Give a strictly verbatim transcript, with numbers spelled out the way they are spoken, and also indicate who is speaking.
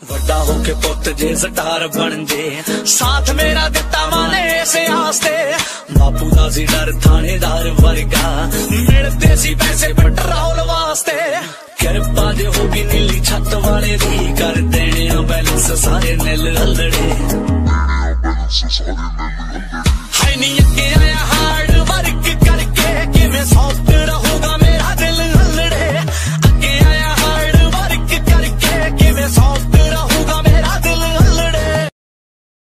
Speaker 1: ਵੱਡਾ ਹੋ ਕੇ ਪੁੱਤ ਜੇ ਸਟਾਰ ਬਣ ਜੇ ਸਾਥ ਮੇਰਾ ਦਿੱਤਾ ਮਾਨੇ ਇਸੇ ਆਸਤੇ ਬਾਪੂ ਦਾ ਸੀ ਡਰ ਥਾਣੇਦਾਰ ਵਰਗਾ ਮਿਲਦੇ ਸੀ ਪੈਸੇ ਪੈਟਰੋਲ ਵਾਸਤੇ ਕਿਰਪਾ ਜੇ ਹੋ ਗਈ ਨੀਲੀ ਛੱਤ ਵਾਲੇ ਦੀ ਕਰ ਦੇਣੇ ਆ ਬੈਲੈਂਸ ਸਾਰੇ ਨਿਲ ਹਲੜੇ ਹਾਈ ਨੀ ਅੱਗੇ